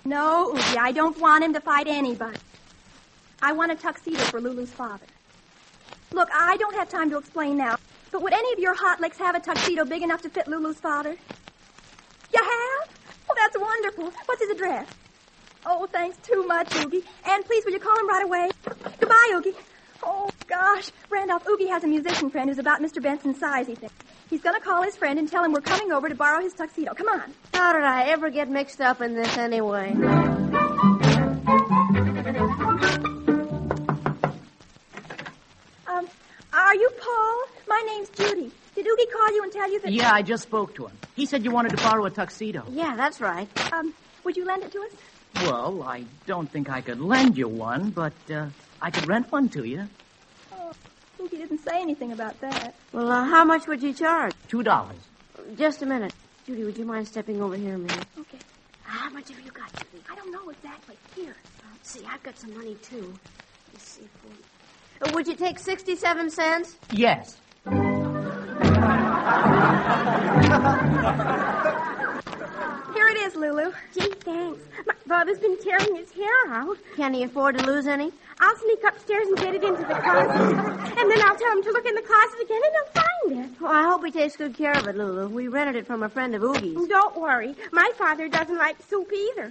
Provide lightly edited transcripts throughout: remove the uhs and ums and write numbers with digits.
No, Oogie, I don't want him to fight anybody. I want a tuxedo for Lulu's father. Look, I don't have time to explain now, but would any of your hot licks have a tuxedo big enough to fit Lulu's father? You have? Oh, that's wonderful. What's his address? Oh, thanks too much, Oogie. And please, will you call him right away? Goodbye, Oogie. Oh, gosh. Randolph, Oogie has a musician friend who's about Mr. Benson's size, he thinks. He's going to call his friend and tell him we're coming over to borrow his tuxedo. Come on. How did I ever get mixed up in this anyway? Are you Paul? My name's Judy. Did Oogie call you and tell you that... Yeah, I just spoke to him. He said you wanted to borrow a tuxedo. Yeah, that's right. Would you lend it to us? Well, I don't think I could lend you one, but I could rent one to you. Oh, Oogie didn't say anything about that. Well, how much would you charge? $2. Just a minute. Judy, would you mind stepping over here a minute? Okay. How much have you got, Judy? I don't know exactly. Here. Let's see, I've got some money, too. Let's see. Would you take 67 cents? Yes. Here it is, Lulu. Gee, thanks. My father's been tearing his hair out. Can he afford to lose any? I'll sneak upstairs and get it into the closet. And then I'll tell him to look in the closet again and he'll find it. Well, I hope he takes good care of it, Lulu. We rented it from a friend of Oogie's. Don't worry. My father doesn't like soup either.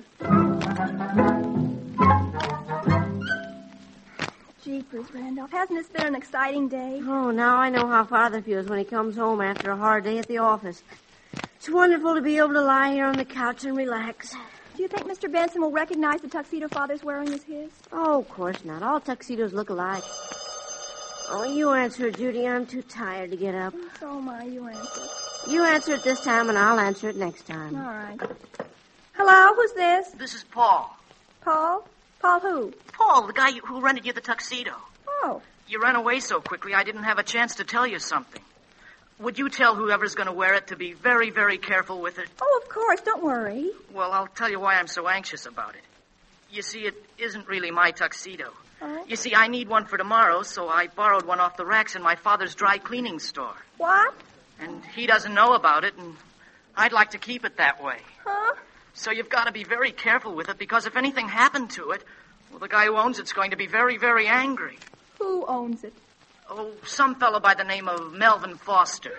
Jeepers, Randolph. Hasn't this been an exciting day? Oh, now I know how Father feels when he comes home after a hard day at the office. It's wonderful to be able to lie here on the couch and relax. Do you think Mr. Benson will recognize the tuxedo Father's wearing as his? Oh, of course not. All tuxedos look alike. Oh, you answer it, Judy. I'm too tired to get up. So am I. You answer. You answer it this time, and I'll answer it next time. All right. Hello, who's this? This is Paul. Paul? Paul who? Paul, the guy who rented you the tuxedo. Oh. You ran away so quickly, I didn't have a chance to tell you something. Would you tell whoever's going to wear it to be very, very careful with it? Oh, of course. Don't worry. Well, I'll tell you why I'm so anxious about it. You see, it isn't really my tuxedo. Oh? You see, I need one for tomorrow, so I borrowed one off the racks in my father's dry cleaning store. What? And he doesn't know about it, and I'd like to keep it that way. Huh? So you've got to be very careful with it, because if anything happened to it, well, the guy who owns it's going to be very, very angry. Who owns it? Oh, some fellow by the name of Melvin Foster.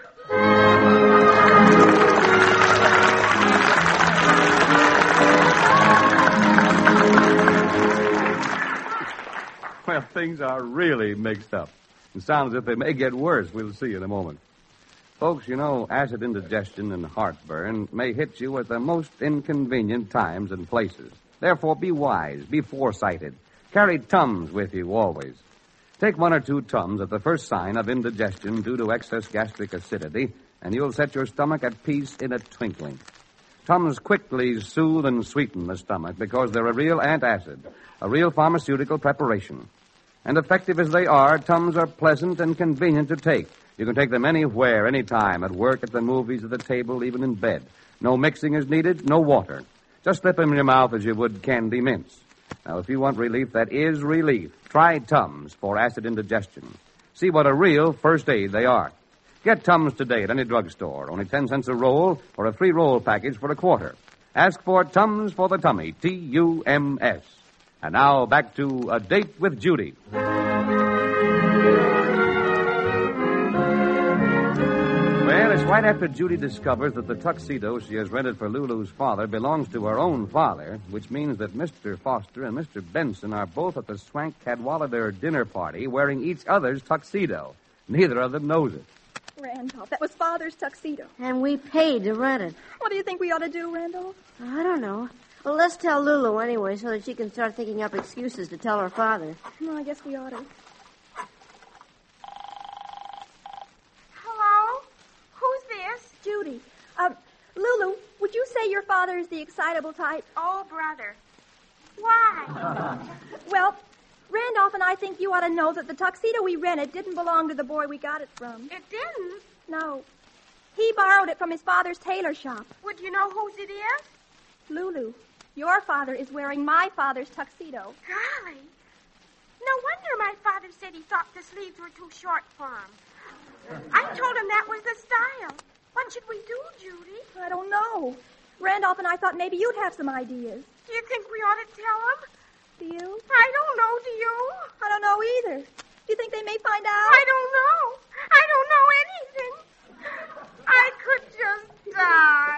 Well, things are really mixed up. It sounds as if they may get worse. We'll see in a moment. Folks, you know, acid indigestion and heartburn may hit you at the most inconvenient times and places. Therefore, be wise, be foresighted. Carry Tums with you always. Take 1 or 2 Tums at the first sign of indigestion due to excess gastric acidity, and you'll set your stomach at peace in a twinkling. Tums quickly soothe and sweeten the stomach because they're a real antacid, a real pharmaceutical preparation. And effective as they are, Tums are pleasant and convenient to take. You can take them anywhere, anytime, at work, at the movies, at the table, even in bed. No mixing is needed, no water. Just slip them in your mouth as you would candy mints. Now, if you want relief that is relief, try Tums for acid indigestion. See what a real first aid they are. Get Tums today at any drugstore. Only 10 cents a roll or a free roll package for $0.25. Ask for Tums for the tummy, T-U-M-S. And now back to A Date with Judy. Well, it's right after Judy discovers that the tuxedo she has rented for Lulu's father belongs to her own father, which means that Mr. Foster and Mr. Benson are both at the Swank Cadwalader dinner party wearing each other's tuxedo. Neither of them knows it. Randolph, that was Father's tuxedo. And we paid to rent it. What do you think we ought to do, Randolph? I don't know. Well, let's tell Lulu anyway so that she can start thinking up excuses to tell her father. No, I guess we ought to. Hello? Who's this? Judy. Lulu, would you say your father is the excitable type? Oh, brother. Why? Well, Randolph and I think you ought to know that the tuxedo we rented didn't belong to the boy we got it from. It didn't? No. He borrowed it from his father's tailor shop. Would you know whose it is? Lulu, your father is wearing my father's tuxedo. Golly. No wonder my father said he thought the sleeves were too short for him. I told him that was the style. What should we do, Judy? I don't know. Randolph and I thought maybe you'd have some ideas. Do you think we ought to tell them? Do you? I don't know, do you? I don't know either. Do you think they may find out? I don't know. I don't know anything. I could just die.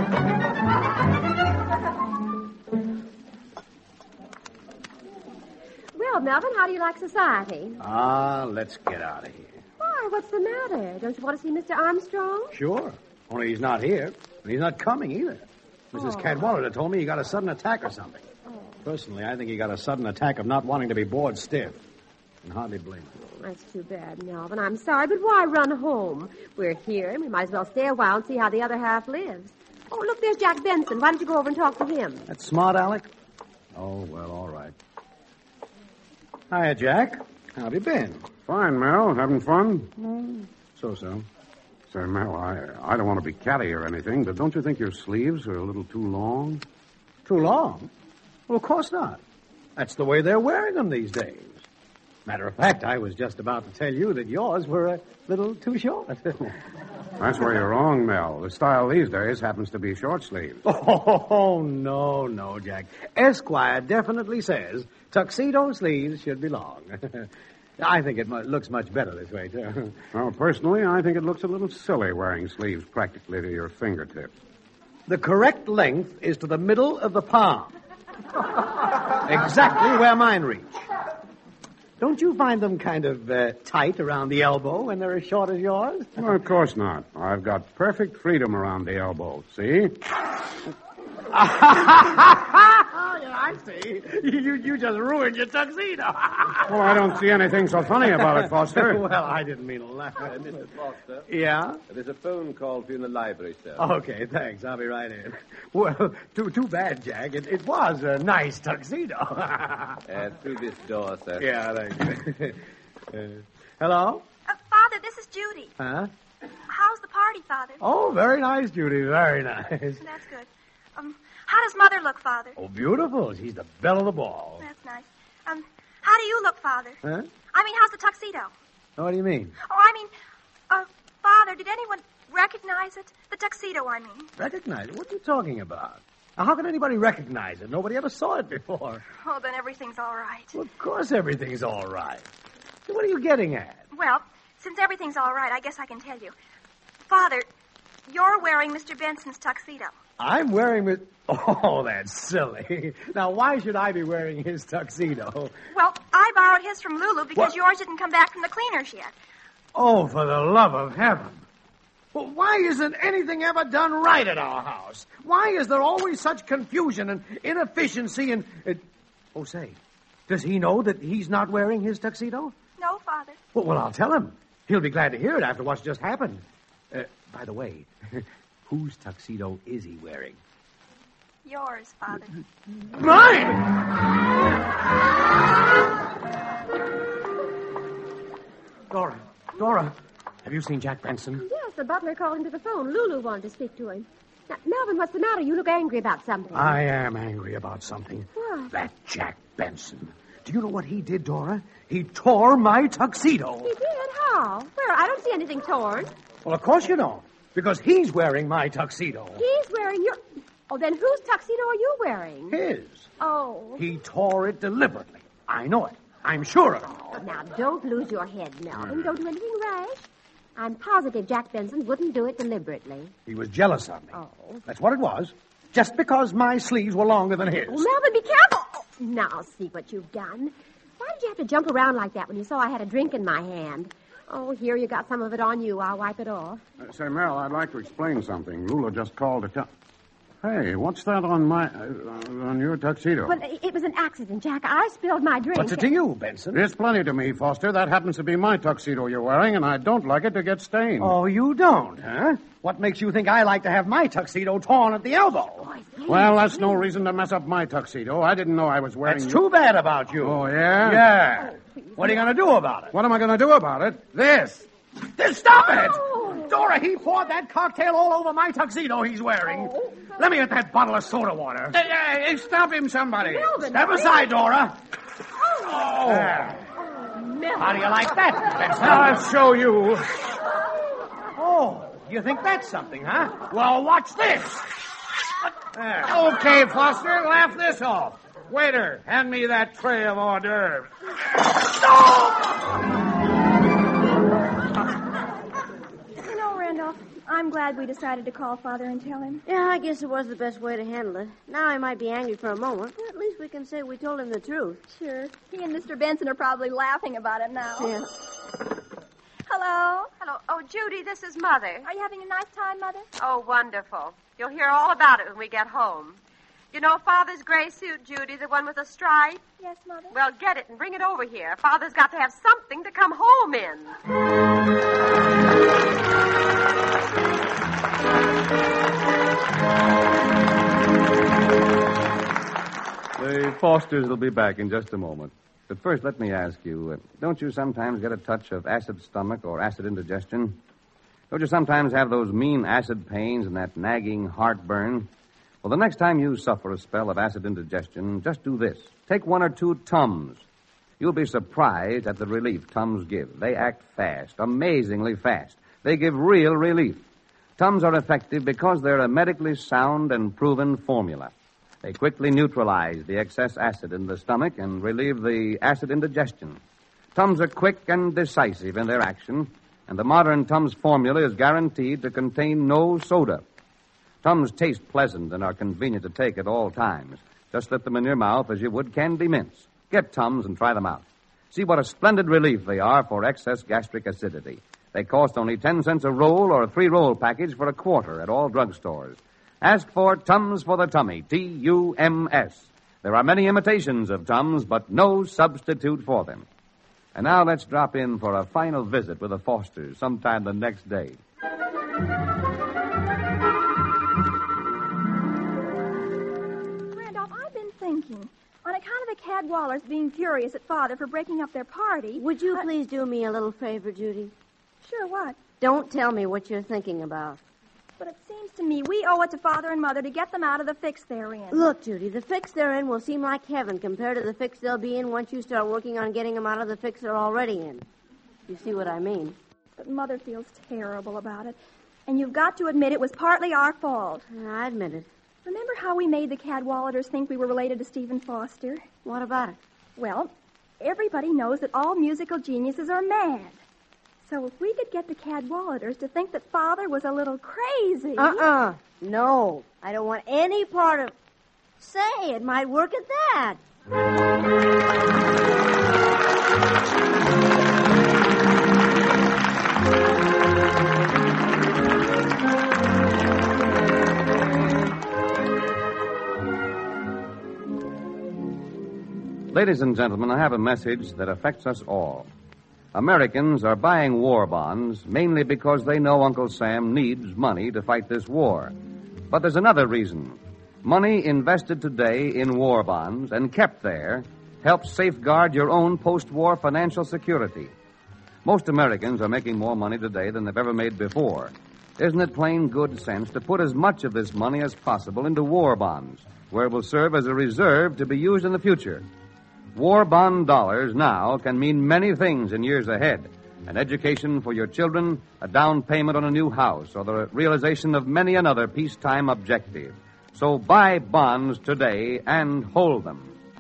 Well, Melvin, how do you like society? Let's get out of here. Why, what's the matter? Don't you want to see Mr. Armstrong? Sure. Only he's not here. And he's not coming either. Mrs. Cadwallader told me he got a sudden attack or something. Personally, I think he got a sudden attack of not wanting to be bored stiff. And hardly blame him. That's too bad, Melvin. I'm sorry, but why run home? We're here, and we might as well stay a while and see how the other half lives. Oh, look, there's Jack Benson. Why don't you go over and talk to him? That's smart, Alec? Oh, well, all right. Hiya, Jack. How have you been? Fine, Mel. Having fun? So-so. Say, Mel, I don't want to be catty or anything, but don't you think your sleeves are a little too long? Too long? Well, of course not. That's the way they're wearing them these days. Matter of fact, I was just about to tell you that yours were a little too short. That's where you're wrong, Mel. The style these days happens to be short sleeves. Oh, no, Jack. Esquire definitely says tuxedo sleeves should be long. I think it looks much better this way, too. Well, personally, I think it looks a little silly wearing sleeves practically to your fingertips. The correct length is to the middle of the palm. Exactly where mine reach. Don't you find them kind of tight around the elbow when they're as short as yours? Well, of course not. I've got perfect freedom around the elbow. See? Yeah, I see. You just ruined your tuxedo. Well, I don't see anything so funny about it, Foster. Well, I didn't mean to laugh. Mr. Foster? Yeah? There's a phone call for you in the library, sir. Okay, thanks. I'll be right in. Well, too bad, Jack. It was a nice tuxedo. Through this door, sir. Yeah, thanks. Hello? Father, this is Judy. Huh? How's the party, Father? Oh, very nice, Judy. Very nice. That's good. How does Mother look, Father? Oh, beautiful. She's the belle of the ball. That's nice. How do you look, Father? Huh? I mean, how's the tuxedo? What do you mean? Oh, I mean, Father, did anyone recognize it? The tuxedo, I mean. Recognize it? What are you talking about? Now, how can anybody recognize it? Nobody ever saw it before. Oh, then everything's all right. Well, of course everything's all right. So what are you getting at? Well, since everything's all right, I guess I can tell you. Father, you're wearing Mr. Benson's tuxedo. I'm wearing it. Oh, that's silly. Now, why should I be wearing his tuxedo? Well, I borrowed his from Lulu because yours didn't come back from the cleaners yet. Oh, for the love of heaven. Well, why isn't anything ever done right at our house? Why is there always such confusion and inefficiency and... Oh, say, does he know that he's not wearing his tuxedo? No, Father. Well, I'll tell him. He'll be glad to hear it after what's just happened. By the way, whose tuxedo is he wearing? Yours, Father. Mine! Dora, have you seen Jack Benson? Yes, the butler called him to the phone. Lulu wanted to speak to him. Now, Melvin, what's the matter? You look angry about something. I am angry about something. What? That Jack Benson. Do you know what he did, Dora? He tore my tuxedo. He did? How? Where? I don't see anything torn. Well, of course you don't. Because he's wearing my tuxedo. He's wearing your... Oh, then whose tuxedo are you wearing? His. Oh. He tore it deliberately. I know it. I'm sure of it. Oh, now, don't lose your head, Melvin. Don't do anything rash. I'm positive Jack Benson wouldn't do it deliberately. He was jealous of me. Oh. That's what it was. Just because my sleeves were longer than his. Oh, Melvin, be careful. Oh, now, see what you've done. Why did you have to jump around like that when you saw I had a drink in my hand? Oh, here, you got some of it on you. I'll wipe it off. Say, Mel, I'd like to explain something. Lula just called to tell... Hey, what's that on my... on your tuxedo? Well, it was an accident, Jack. I spilled my drink. What's it to you, Benson? It's plenty to me, Foster. That happens to be my tuxedo you're wearing, and I don't like it to get stained. Oh, you don't, huh? What makes you think I like to have my tuxedo torn at the elbow? Well, that's no reason to mess up my tuxedo. I didn't know I was wearing... That's too bad about you. Oh, yeah? Yeah. What are you going to do about it? What am I going to do about it? This. Stop it! Dora, he poured that cocktail all over my tuxedo he's wearing. Let me get that bottle of soda water. Hey, stop him, somebody. Melvin, Step aside, Dora. Melvin. How do you like that, Benson? I'll show you. Oh, you think that's something, huh? Well, watch this. There. Okay, Foster, laugh this off. Waiter, hand me that tray of hors d'oeuvres. You know, Randolph, I'm glad we decided to call Father and tell him. Yeah, I guess it was the best way to handle it. Now he might be angry for a moment, but at least we can say we told him the truth. Sure. He and Mr. Benson are probably laughing about it now. Yeah. Hello? Hello. Oh, Judy, this is Mother. Are you having a nice time, Mother? Oh, wonderful. You'll hear all about it when we get home. You know Father's gray suit, Judy, the one with the stripe? Yes, Mother. Well, get it and bring it over here. Father's got to have something to come home in. The Fosters will be back in just a moment. But first, let me ask you, don't you sometimes get a touch of acid stomach or acid indigestion? Don't you sometimes have those mean acid pains and that nagging heartburn? Well, the next time you suffer a spell of acid indigestion, just do this. Take 1 or 2 Tums. You'll be surprised at the relief Tums give. They act fast, amazingly fast. They give real relief. Tums are effective because they're a medically sound and proven formula. They quickly neutralize the excess acid in the stomach and relieve the acid indigestion. Tums are quick and decisive in their action, and the modern Tums formula is guaranteed to contain no soda. Tums taste pleasant and are convenient to take at all times. Just slip them in your mouth as you would candy mints. Get Tums and try them out. See what a splendid relief they are for excess gastric acidity. They cost only 10 cents a roll or a 3-roll package for $1 at all drugstores. Ask for Tums for the Tummy, Tums. There are many imitations of Tums, but no substitute for them. And now let's drop in for a final visit with the Fosters sometime the next day. Randolph, I've been thinking. On account of the Cadwallers being furious at Father for breaking up their party... Would you please do me a little favor, Judy? Sure, what? Don't tell me what you're thinking about. But it seems to me we owe it to Father and Mother to get them out of the fix they're in. Look, Judy, the fix they're in will seem like heaven compared to the fix they'll be in once you start working on getting them out of the fix they're already in. You see what I mean? But Mother feels terrible about it. And you've got to admit it was partly our fault. I admit it. Remember how we made the Cadwalladers think we were related to Stephen Foster? What about it? Well, everybody knows that all musical geniuses are mad. So if we could get the Cadwalladers to think that Father was a little crazy... No, I don't want any part of... Say, it might work at that. Ladies and gentlemen, I have a message that affects us all. Americans are buying war bonds mainly because they know Uncle Sam needs money to fight this war. But there's another reason. Money invested today in war bonds and kept there helps safeguard your own post-war financial security. Most Americans are making more money today than they've ever made before. Isn't it plain good sense to put as much of this money as possible into war bonds, where it will serve as a reserve to be used in the future? War bond dollars now can mean many things in years ahead. An education for your children, a down payment on a new house, or the realization of many another peacetime objective. So buy bonds today and hold them.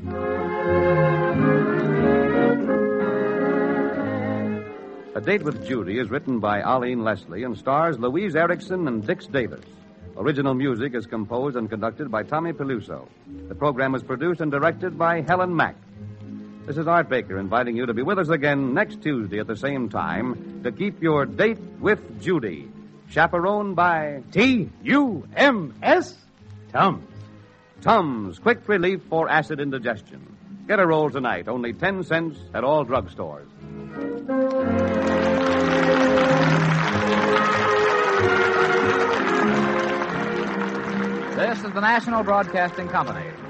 A Date with Judy is written by Arlene Leslie and stars Louise Erickson and Dix Davis. Original music is composed and conducted by Tommy Peluso. The program was produced and directed by Helen Mack. This is Art Baker inviting you to be with us again next Tuesday at the same time to keep your date with Judy. Chaperoned by Tums. Tums. Tums, quick relief for acid indigestion. Get a roll tonight, only 10 cents at all drugstores. This is the National Broadcasting Company.